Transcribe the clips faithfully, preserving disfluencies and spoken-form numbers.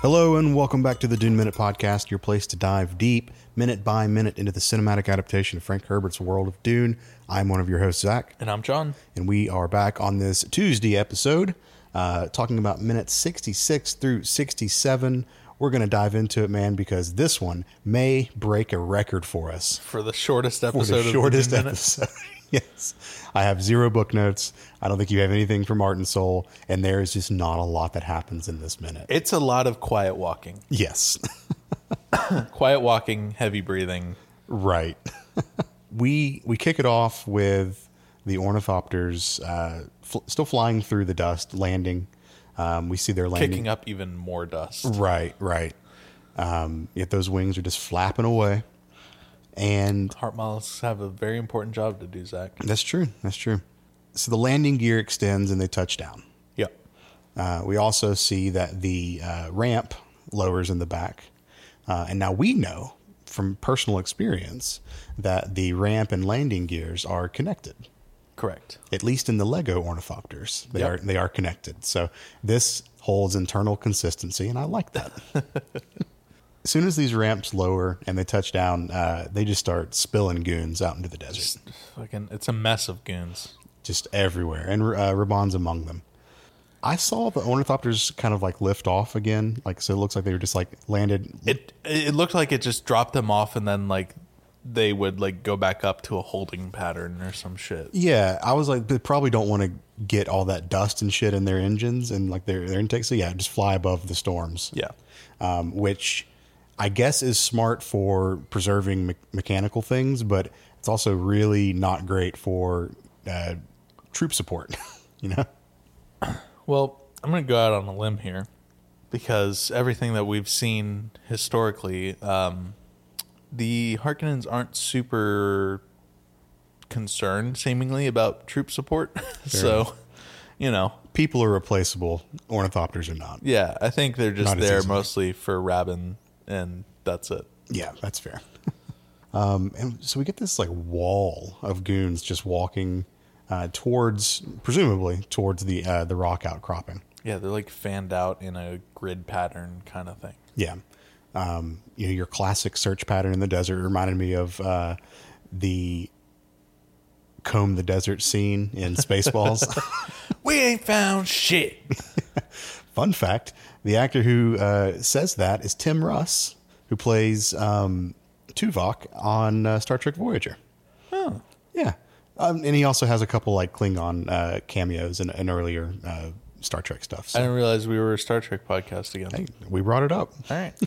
Hello and welcome back to the Dune Minute Podcast, your place to dive deep, minute by minute, into the cinematic adaptation of Frank Herbert's world of Dune. I'm one of your hosts, Zach. And I'm John. And we are back on this Tuesday episode, uh, talking about minutes sixty-six through sixty-seven. We're going to dive into it, man, because this one may break a record for us. For the shortest episode For the of shortest the Dune episode. Yes. I have zero book notes. I don't think you have anything from Art and Soul, and there is just not a lot that happens in this minute. It's a lot of quiet walking. Yes. Quiet walking, heavy breathing. Right. we we kick it off with the ornithopters uh, fl- still flying through the dust, landing. Um, we see their landing. Kicking up even more dust. Right, right. Um, yet those wings are just flapping away. And Heart moths have a very important job to do, Zach. that's true. That's true. So the landing gear extends and they touch down. Yep. Uh, we also see that the uh, ramp lowers in the back. Uh, and now we know from personal experience that the ramp and landing gears are connected. Correct. At least in the Lego ornithopters, they Yep. are they are connected. So this holds internal consistency, and I like that. As soon as these ramps lower and they touch down, uh, they just start spilling goons out into the desert, Just fucking, it's a mess of goons. just everywhere, and uh, Raban's among them. I saw the ornithopters kind of like lift off again, like so. It looks like they were just like landed. It it looked like it just dropped them off, and then like they would like go back up to a holding pattern or some shit. Yeah, I was like, they probably don't want to get all that dust and shit in their engines and like their their intake. So yeah, just fly above the storms. Yeah. um, which I guess is smart for preserving me- mechanical things, but it's also really not great for uh, troop support. You know? Well, I'm going to go out on a limb here because everything that we've seen historically, um, the Harkonnens aren't super concerned, seemingly, about troop support. So, you know. People are replaceable. Ornithopters are not. Yeah, I think they're just Not as there easily. mostly for Rabin, and that's it. Yeah, that's fair. um, and so we get this like wall of goons just walking uh, towards, presumably towards the uh, the rock outcropping. Yeah, they're like fanned out in a grid pattern kind of thing. Yeah. Um, you know, your classic search pattern in the desert reminded me of uh, the comb the desert scene in Spaceballs. We ain't found shit. Fun fact, the actor who uh, says that is Tim Russ, who plays um, Tuvok on uh, Star Trek Voyager. Oh. Yeah. Um, and he also has a couple like Klingon uh, cameos in, in earlier uh, Star Trek stuff. I So, didn't realize we were a Star Trek podcast again. hey, we brought it up. All right.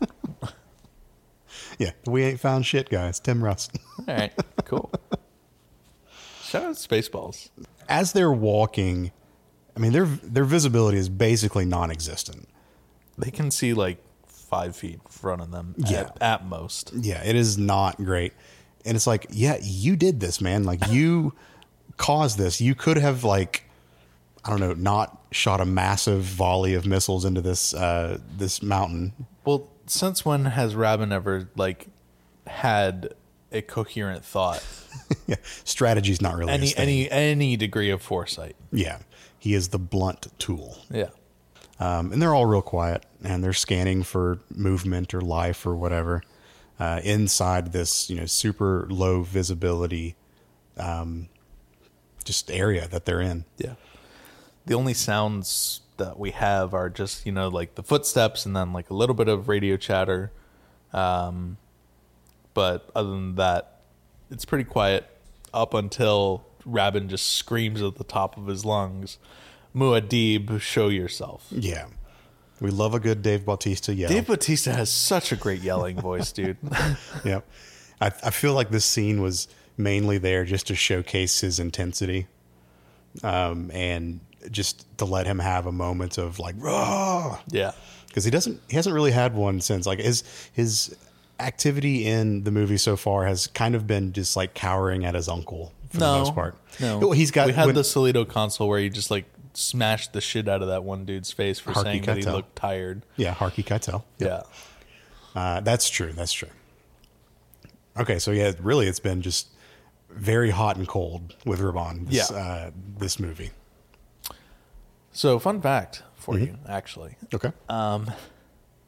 Yeah. We ain't found shit, guys. Tim Russ. All right. Cool. Shout out to Spaceballs. As they're walking, I mean, their their visibility is basically non-existent. They can see like five feet in front of them Yeah. at, at most. Yeah, it is not great. And it's like, yeah, you did this, man. Like, you caused this. You could have, like, I don't know, not shot a massive volley of missiles into this uh, this mountain. Well, since when has Rabin ever like had a coherent thought? Yeah, strategy's not really Any his thing. any any degree of foresight. Yeah, he is the blunt tool. Yeah. Um, and they're all real quiet, and they're scanning for movement or life or whatever uh, inside this, you know, super low visibility, um, just area that they're in. Yeah. The only sounds that we have are just, you know, like the footsteps and then like a little bit of radio chatter. Um, but other than that, it's pretty quiet up until Rabin just screams at the top of his lungs, Muad'Dib, show yourself. Yeah, we love a good Dave Bautista yell. Dave Bautista has such a great yelling voice, dude. Yep. I, I feel like this scene was mainly there just to showcase his intensity, um, and just to let him have a moment of like, raw, Yeah. because he doesn't, he hasn't really had one since. Like his his activity in the movie so far has kind of been just like cowering at his uncle for no, the most part. No, Well, he's got. We had when- the Solito console where he just like smashed the shit out of that one dude's face for Harky saying that he Keitel. looked tired. Yeah, Harky Keitel. Yeah. Uh, that's true. That's true. Okay, so yeah, really, it's been just very hot and cold with Raban. This, Yeah. uh, this movie. So, fun fact for Mm-hmm. you, actually. Okay. Um,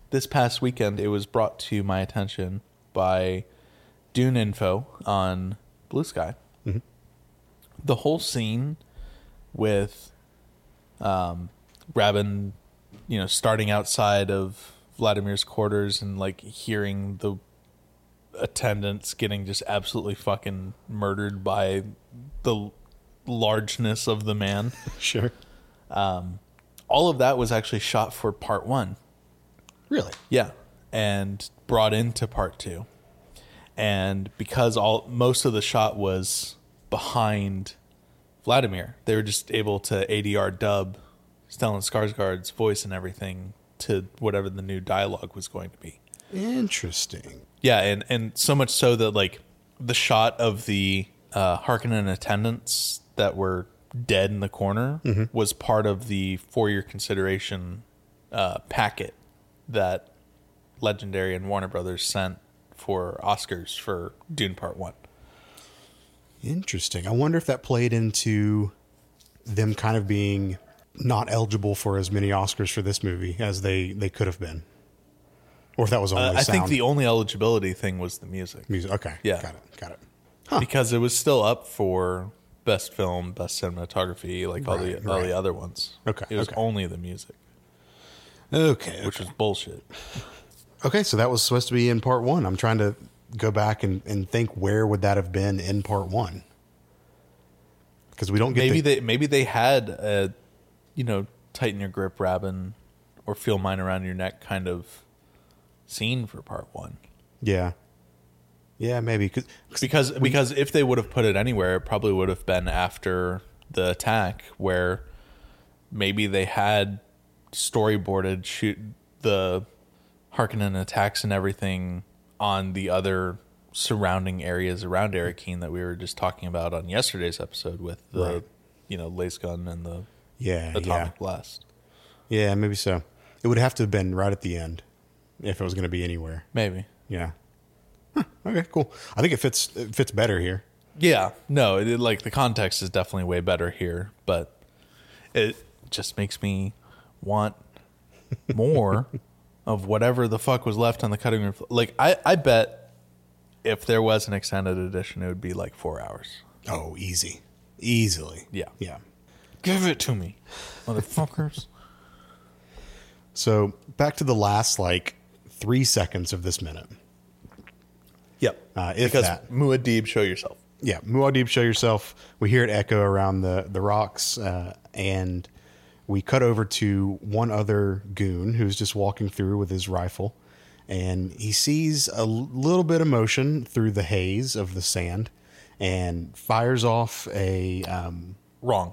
this past weekend, it was brought to my attention by Dune Info on Blue Sky. Mm-hmm. The whole scene with um, Rabin, you know, starting outside of Vladimir's quarters and like hearing the attendants getting just absolutely fucking murdered by the largeness of the man. Sure. Um, all of that was actually shot for part one. Really? Yeah. And brought into part two. And because all most of the shot was behind Vladimir, they were just able to A D R dub Stellan Skarsgård's voice and everything to whatever the new dialogue was going to be. Interesting. Yeah, and, and so much so that like the shot of the uh, Harkonnen attendants that were dead in the corner mm-hmm. was part of the for your consideration uh, packet that Legendary and Warner Brothers sent for Oscars for Dune Part One. Interesting. I wonder if that played into them kind of being not eligible for as many Oscars for this movie as they, they could have been. Or if that was only uh, I sound. think the only eligibility thing was the music. Music. Okay. Yeah. Got it. Got it. Huh. Because it was still up for best film, best cinematography, like all Right, the all right. the other ones. Okay, It was okay. only the music, Okay. which was bullshit. Okay, so that was supposed to be in part one. I'm trying to go back and, and think where would that have been in part one? Because we don't get Maybe the, they maybe they had a, you know, tighten your grip, Rabin, or feel mine around your neck kind of scene for part one. yeah, yeah, maybe Cause, Because because if they would have put it anywhere, it probably would have been after the attack, where maybe they had storyboarded shoot the Harkonnen attacks and everything on the other surrounding areas around Arakeen that we were just talking about on yesterday's episode with the, Right. you know, lace gun and the yeah, atomic yeah, blast. yeah, maybe so. It would have to have been right at the end if it was going to be anywhere. Maybe. Yeah. Huh, okay, cool. I think it fits. It fits better here. Yeah, no, it, like the context is definitely way better here, but it just makes me want more of whatever the fuck was left on the cutting room. Like, I, I bet if there was an extended edition, it would be like four hours. Oh, easy, easily. Yeah. Yeah. Give it to me, motherfuckers. So back to the last like three seconds of this minute. Yep. Uh, if because that. Muad'Dib, show yourself. Yeah, Muad'Dib, show yourself. We hear it echo around the the rocks, uh, and we cut over to one other goon who's just walking through with his rifle, and he sees a l- little bit of motion through the haze of the sand, and fires off a. Um, Wrong.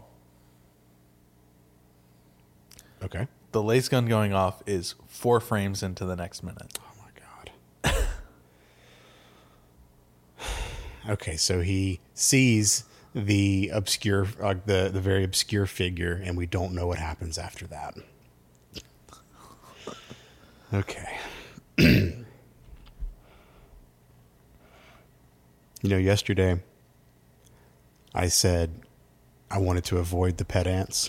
okay. The lace gun going off is four frames into the next minute. Oh my god. Okay, so he sees the obscure, uh, the the very obscure figure, and we don't know what happens after that. Okay. You know, yesterday I said I wanted to avoid the pet ants.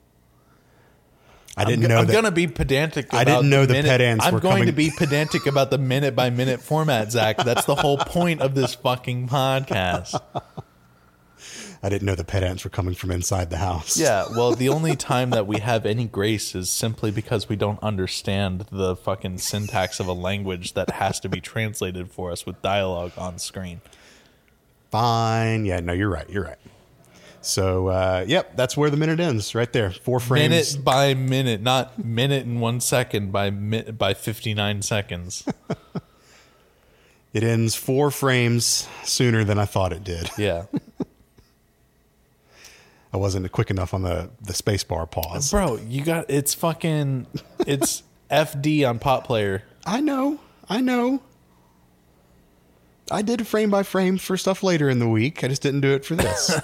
I didn't I'm, know I'm that. gonna be pedantic. About I didn't know the minute, pet ants I'm were going coming- to be pedantic about the minute by minute format, Zach. That's the whole point of this fucking podcast. I didn't know the pet ants were coming from inside the house. Yeah, well, the only time that we have any grace is simply because we don't understand the fucking syntax of a language that has to be translated for us with dialogue on screen. Fine. Yeah, no, you're right. You're right. So, uh, yep, that's where the minute ends, right there. Four frames. Minute by minute, not minute and one second by mi- by fifty-nine seconds. It ends four frames sooner than I thought it did. Yeah. I wasn't quick enough on the, the space bar pause. Bro, you got it's fucking it's F D on Pot Player. I know. I know. I did frame by frame for stuff later in the week. I just didn't do it for this.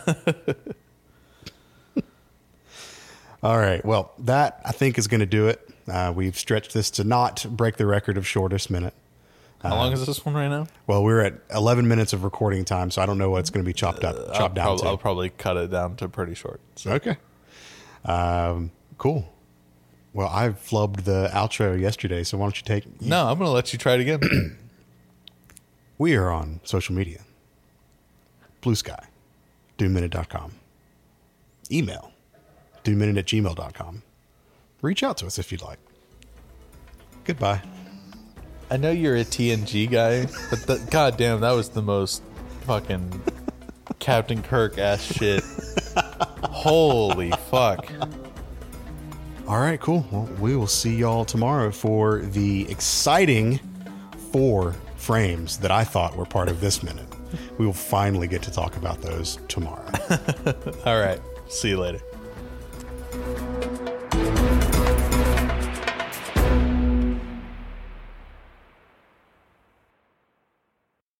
All right. Well, that I think is going to do it. Uh, we've stretched this to not break the record of shortest minute. How long is this one right now? Well, we're at eleven minutes of recording time, so I don't know what's going to be chopped up, I'll, chopped down prob- to. I'll probably cut it down to pretty short. So. Okay. Um, cool. Well, I flubbed the outro yesterday, so why don't you take... No, I'm going to let you try it again. We are on social media. Blue Sky, doom minute dot com. Email, doom minute at gmail dot com. Reach out to us if you'd like. Goodbye. I know you're a T N G guy, but the, goddamn, that was the most fucking Captain Kirk ass shit. Holy fuck. All right, cool. Well, we will see y'all tomorrow for the exciting four frames that I thought were part of this minute. We will finally get to talk about those tomorrow. All right. See you later.